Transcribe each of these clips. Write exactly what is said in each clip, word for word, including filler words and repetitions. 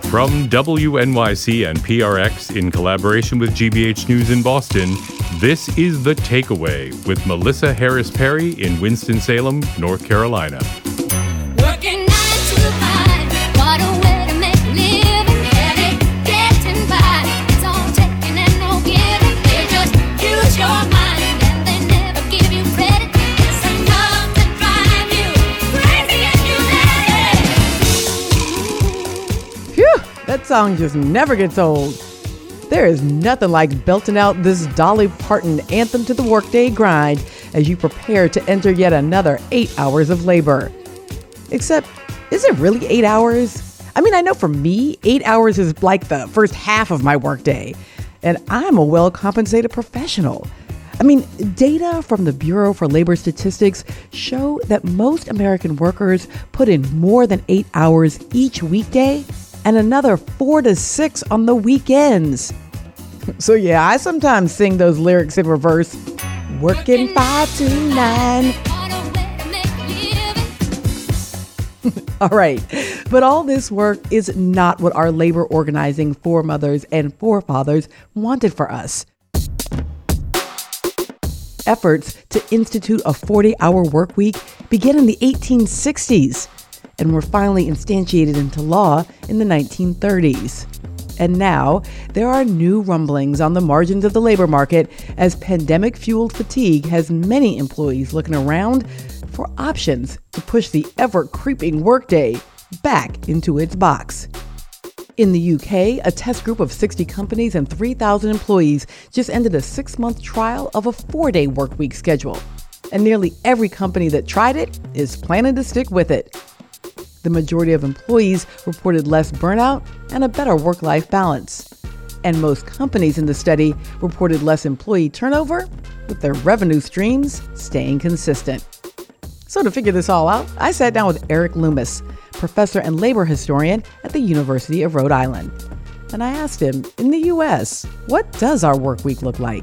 From W N Y C and P R X in collaboration with G B H News in Boston, this is The Takeaway with Melissa Harris Perry in Winston-Salem, North Carolina. Working nine to five, what a way to make a living. Heavy, getting by, it's all taking and no giving. They just use your mind and they never give you credit. It's enough to drive you crazy if you let it. Phew, that song just never gets old. There is nothing like belting out this Dolly Parton anthem to the workday grind as you prepare to enter yet another eight hours of labor. Except, is it really eight hours? I mean, I know for me, eight hours is like the first half of my workday, and I'm a well-compensated professional. I mean, data from the Bureau for Labor Statistics show that most American workers put in more than eight hours each weekday and another four to six on the weekends. So yeah, I sometimes sing those lyrics in reverse. Working five to nine. All right, but all this work is not what our labor organizing foremothers and forefathers wanted for us. Efforts to institute a forty-hour work week began in the eighteen sixties and were finally instantiated into law in the nineteen thirties. And now, there are new rumblings on the margins of the labor market as pandemic-fueled fatigue has many employees looking around for options to push the ever-creeping workday back into its box. In the U K, a test group of sixty companies and three thousand employees just ended a six-month trial of a four-day workweek schedule. And nearly every company that tried it is planning to stick with it. The majority of employees reported less burnout and a better work-life balance. And most companies in the study reported less employee turnover, with their revenue streams staying consistent. So to figure this all out, I sat down with Eric Loomis, professor and labor historian at the University of Rhode Island. And I asked him, in the U S, what does our work week look like?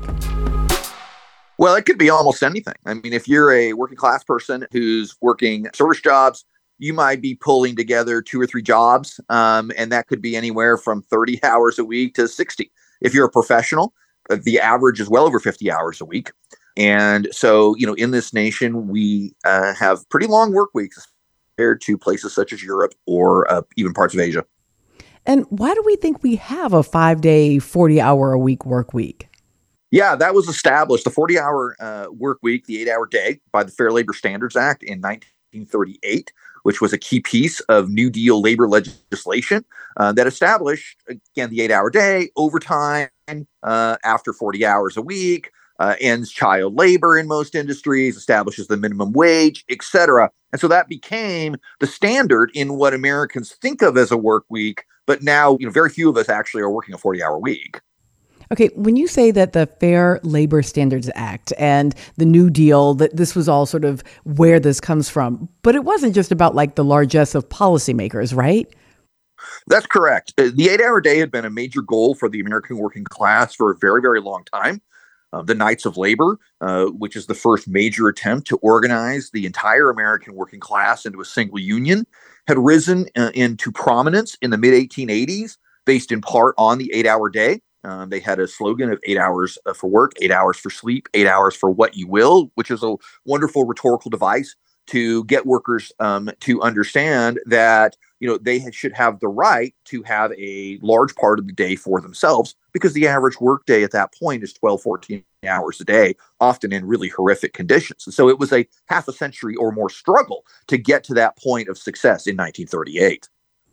Well, it could be almost anything. I mean, if you're a working class person who's working service jobs, you might be pulling together two or three jobs, um, and that could be anywhere from thirty hours a week to sixty. If you're a professional, the average is well over fifty hours a week. And so, you know, in this nation, we uh, have pretty long work weeks compared to places such as Europe or uh, even parts of Asia. And why do we think we have a five-day, forty-hour-a-week work week? Yeah, that was established, the forty-hour uh, work week, the eight-hour day, by the Fair Labor Standards Act in nineteen thirty-eight, which was a key piece of New Deal labor legislation uh, that established, again, the eight-hour day, overtime uh, after forty hours a week, uh, ends child labor in most industries, establishes the minimum wage, et cetera. And so that became the standard in what Americans think of as a work week. But now, you know, very few of us actually are working a forty-hour week. Okay, when you say that the Fair Labor Standards Act and the New Deal, that this was all sort of where this comes from, but it wasn't just about like the largesse of policymakers, right? That's correct. The eight-hour day had been a major goal for the American working class for a very, very long time. Uh, the Knights of Labor, uh, which is the first major attempt to organize the entire American working class into a single union, had risen uh, into prominence in the mid eighteen eighties, based in part on the eight-hour day. Um, they had a slogan of eight hours uh, for work, eight hours for sleep, eight hours for what you will, which is a wonderful rhetorical device to get workers um, to understand that, you know, they should have the right to have a large part of the day for themselves, because the average work day at that point is twelve, fourteen hours a day, often in really horrific conditions. And so it was a half a century or more struggle to get to that point of success in nineteen thirty-eight.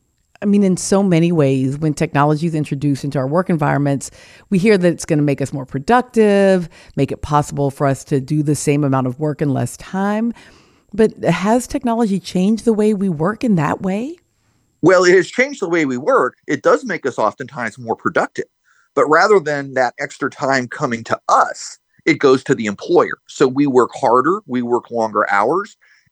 I mean, in so many ways, when technology is introduced into our work environments, we hear that it's going to make us more productive, make it possible for us to do the same amount of work in less time. But has technology changed the way we work in that way? Well, it has changed the way we work. It does make us oftentimes more productive. But rather than that extra time coming to us, it goes to the employer. So we work harder, we work longer hours.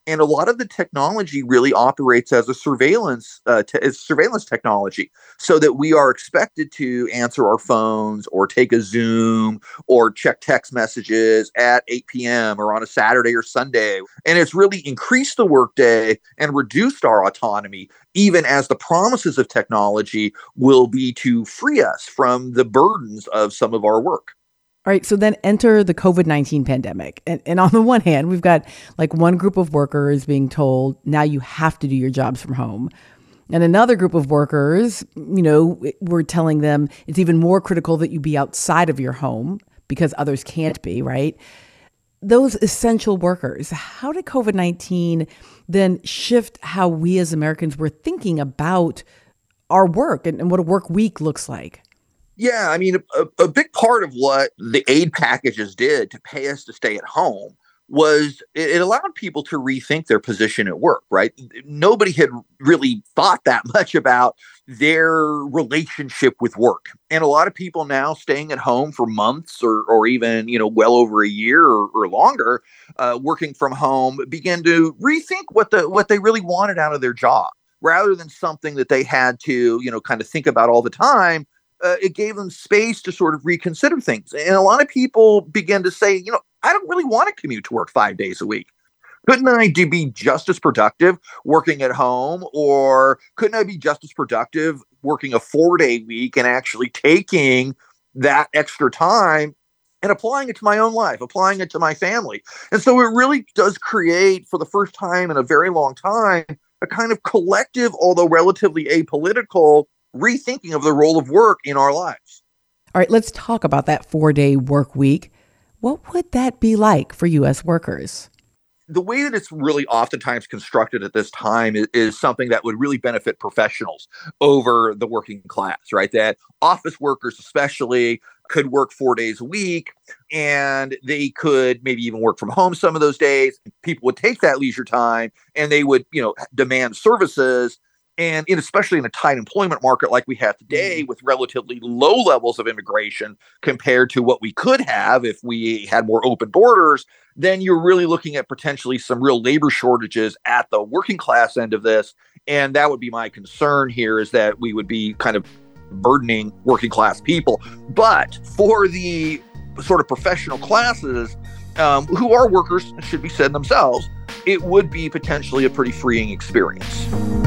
And a lot of the technology really operates as a surveillance, uh, te- as surveillance technology, so that we are expected to answer our phones or take a Zoom or check text messages at eight p.m. or on a Saturday or Sunday. And it's really increased the workday and reduced our autonomy, even as the promises of technology will be to free us from the burdens of some of our work. All right, so then enter the COVID nineteen pandemic. And, and on the one hand, we've got like one group of workers being told, now you have to do your jobs from home. And another group of workers, you know, we're telling them it's even more critical that you be outside of your home because others can't be, right? Those essential workers, how did COVID nineteen then shift how we as Americans were thinking about our work and, and what a work week looks like? Yeah, I mean, a, a big part of what the aid packages did to pay us to stay at home was it, it allowed people to rethink their position at work, right? Nobody had really thought that much about their relationship with work. And a lot of people now staying at home for months or, or even, you know, well over a year or, or longer, uh, working from home, began to rethink what the what they really wanted out of their job, rather than something that they had to, you know, kind of think about all the time. Uh, it gave them space to sort of reconsider things. And a lot of people began to say, you know, I don't really want to commute to work five days a week. Couldn't I do, be just as productive working at home? Or couldn't I be just as productive working a four-day week and actually taking that extra time and applying it to my own life, applying it to my family? And so it really does create, for the first time in a very long time, a kind of collective, although relatively apolitical, rethinking of the role of work in our lives. All right, let's talk about that four-day work week. What would that be like for U S workers? The way that it's really oftentimes constructed at this time is, is something that would really benefit professionals over the working class, right? That office workers especially could work four days a week, and they could maybe even work from home some of those days. People would take that leisure time and they would, you know, demand services. And in, especially in a tight employment market like we have today, with relatively low levels of immigration compared to what we could have if we had more open borders, then you're really looking at potentially some real labor shortages at the working class end of this. And that would be my concern here, is that we would be kind of burdening working class people. But for the sort of professional classes um, who are workers, should be said themselves, it would be potentially a pretty freeing experience.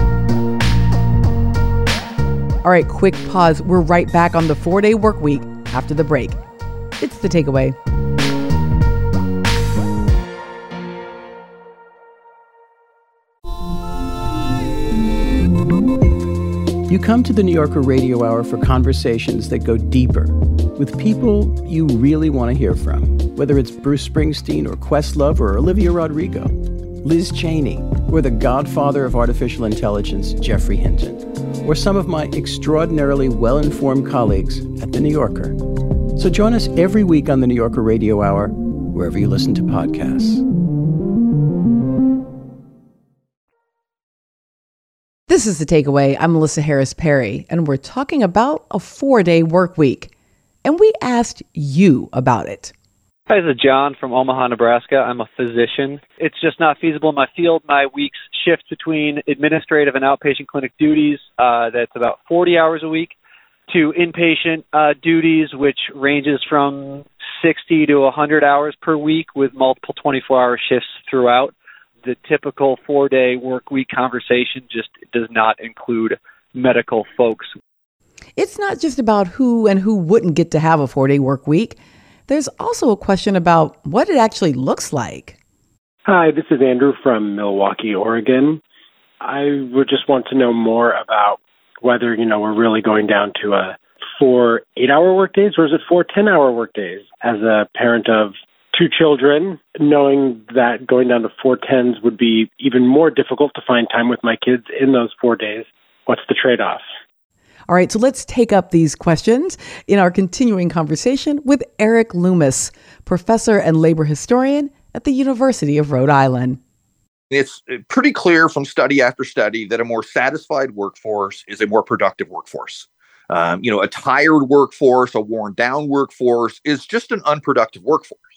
All right, quick pause. We're right back on the four-day work week after the break. It's The Takeaway. You come to the New Yorker Radio Hour for conversations that go deeper with people you really want to hear from, whether it's Bruce Springsteen or Questlove or Olivia Rodrigo, Liz Cheney, or the godfather of artificial intelligence, Geoffrey Hinton, or some of my extraordinarily well-informed colleagues at The New Yorker. So join us every week on the New Yorker Radio Hour, wherever you listen to podcasts. This is The Takeaway. I'm Melissa Harris Perry, and we're talking about a four-day work week. And we asked you about it. Hi, this is John from Omaha, Nebraska. I'm a physician. It's just not feasible in my field. My weeks shift between administrative and outpatient clinic duties. Uh, that's about forty hours a week, to inpatient uh, duties, which ranges from sixty to one hundred hours per week with multiple twenty-four hour shifts throughout. The typical four-day work week conversation just does not include medical folks. It's not just about who and who wouldn't get to have a four-day work week. There's also a question about what it actually looks like. Hi, this is Andrew from Milwaukee, Oregon. I would just want to know more about whether, you know, we're really going down to a four eight-hour workdays, or is it four ten-hour workdays? As a parent of two children, knowing that going down to four tens would be even more difficult to find time with my kids in those four days, what's the trade-off? All right, so let's take up these questions in our continuing conversation with Eric Loomis, professor and labor historian at the University of Rhode Island. It's pretty clear from study after study that a more satisfied workforce is a more productive workforce. Um, you know, a tired workforce, a worn down workforce is just an unproductive workforce.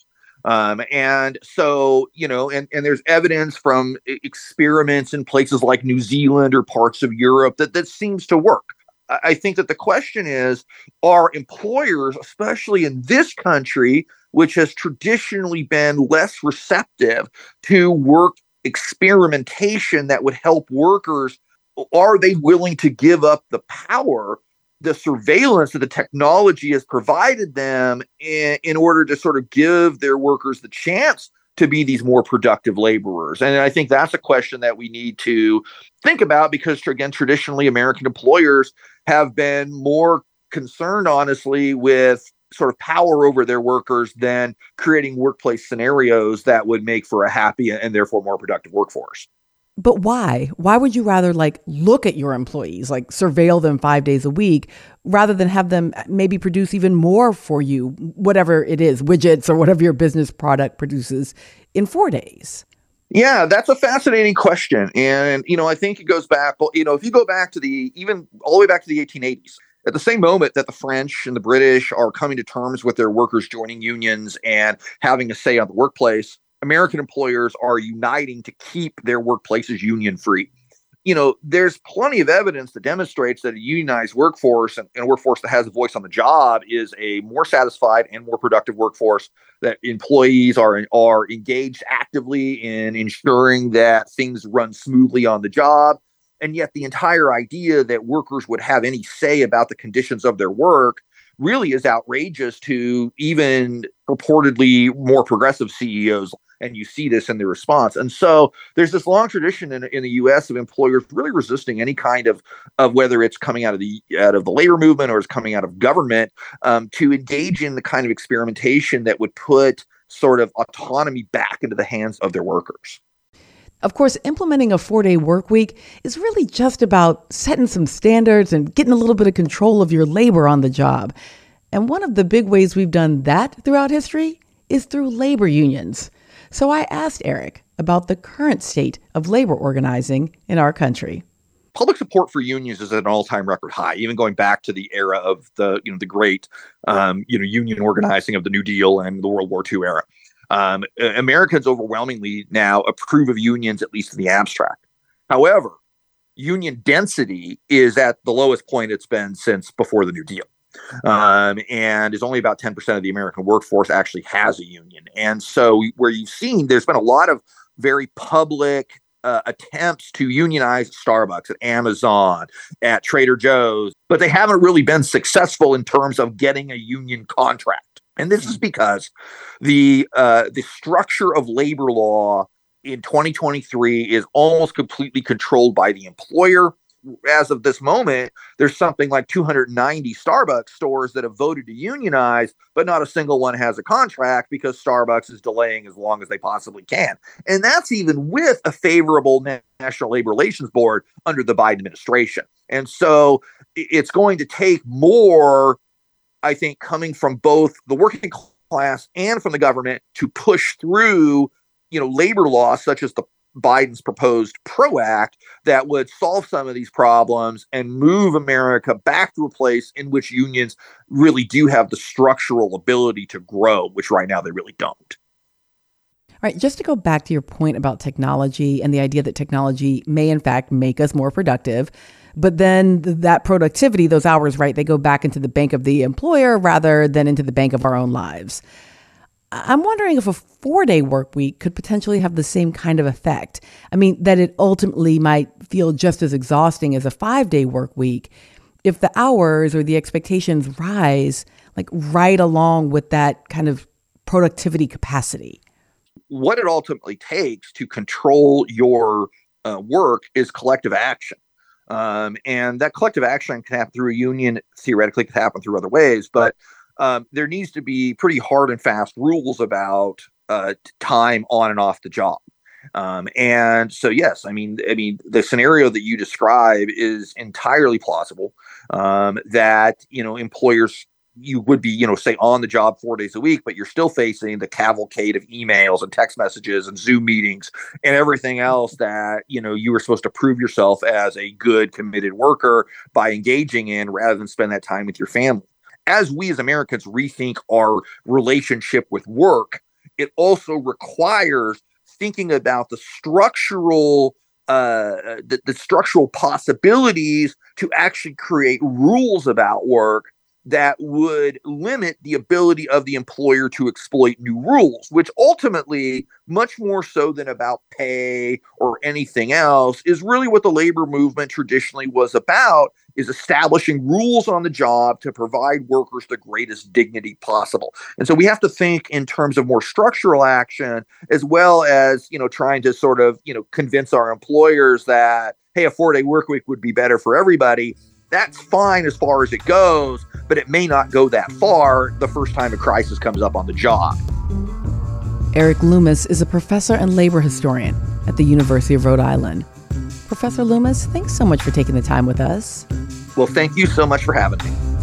Um, and so, you know, and, and there's evidence from experiments in places like New Zealand or parts of Europe that that seems to work. I think that the question is, are employers, especially in this country, which has traditionally been less receptive to work experimentation that would help workers, are they willing to give up the power, the surveillance that the technology has provided them in, in order to sort of give their workers the chance to be these more productive laborers? And I think that's a question that we need to think about because, again, traditionally American employers have been more concerned, honestly, with sort of power over their workers than creating workplace scenarios that would make for a happy and therefore more productive workforce. But why? Why would you rather like look at your employees, like surveil them five days a week, rather than have them maybe produce even more for you, whatever it is, widgets or whatever your business product produces in four days? Yeah, that's a fascinating question. And, you know, I think it goes back, you know, if you go back to the, even all the way back to the eighteen eighties, at the same moment that the French and the British are coming to terms with their workers joining unions and having a say on the workplace, American employers are uniting to keep their workplaces union free. You know, there's plenty of evidence that demonstrates that a unionized workforce and, and a workforce that has a voice on the job is a more satisfied and more productive workforce, that employees are, are engaged actively in ensuring that things run smoothly on the job. And yet the entire idea that workers would have any say about the conditions of their work really is outrageous to even purportedly more progressive C E Os. And you see this in the response. And so there's this long tradition in, in the U S of employers really resisting any kind of, of whether it's coming out of the out of the labor movement or is coming out of government, um, to engage in the kind of experimentation that would put sort of autonomy back into the hands of their workers. Of course, implementing a four-day work week is really just about setting some standards and getting a little bit of control of your labor on the job. And one of the big ways we've done that throughout history is through labor unions. So I asked Eric about the current state of labor organizing in our country. Public support for unions is at an all-time record high, even going back to the era of the, you know, the great, um, you know, union organizing of the New Deal and the World War Two era. Um, Americans overwhelmingly now approve of unions, at least in the abstract. However, union density is at the lowest point it's been since before the New Deal. Um, and is only about ten percent of the American workforce actually has a union. And so where you've seen, there's been a lot of very public uh, attempts to unionize Starbucks, at Amazon, at Trader Joe's, but they haven't really been successful in terms of getting a union contract. And this is because the uh, the structure of labor law in twenty twenty-three is almost completely controlled by the employer. As of this moment, there's something like two hundred ninety Starbucks stores that have voted to unionize, but not a single one has a contract because Starbucks is delaying as long as they possibly can. And that's even with a favorable National Labor Relations Board under the Biden administration. And so it's going to take more, I think, coming from both the working class and from the government to push through, you know, labor laws such as the Biden's proposed PRO Act that would solve some of these problems and move America back to a place in which unions really do have the structural ability to grow, which right now they really don't. All right, just to go back to your point about technology and the idea that technology may in fact make us more productive, but then that productivity, those hours, right, they go back into the bank of the employer rather than into the bank of our own lives. I'm wondering if a four-day work week could potentially have the same kind of effect. I mean, that it ultimately might feel just as exhausting as a five-day work week if the hours or the expectations rise like right along with that kind of productivity capacity. What it ultimately takes to control your uh, work is collective action. Um, and that collective action can happen through a union, theoretically could happen through other ways, but Um, there needs to be pretty hard and fast rules about uh, time on and off the job. Um, and so, yes, I mean, I mean, the scenario that you describe is entirely plausible. Um, that, you know, employers, you would be, you know, say on the job four days a week, but you're still facing the cavalcade of emails and text messages and Zoom meetings and everything else that, you know, you were supposed to prove yourself as a good, committed worker by engaging in rather than spend that time with your family. As we as Americans rethink our relationship with work, it also requires thinking about the structural uh, the, the structural possibilities to actually create rules about work that would limit the ability of the employer to exploit new rules, which ultimately, much more so than about pay or anything else, is really what the labor movement traditionally was about, is establishing rules on the job to provide workers the greatest dignity possible. And so we have to think in terms of more structural action, as well as, you know, trying to sort of, you know, convince our employers that, hey, a four-day work week would be better for everybody. That's fine as far as it goes, but it may not go that far the first time a crisis comes up on the job. Eric Loomis is a professor and labor historian at the University of Rhode Island. Professor Loomis, thanks so much for taking the time with us. Well, thank you so much for having me.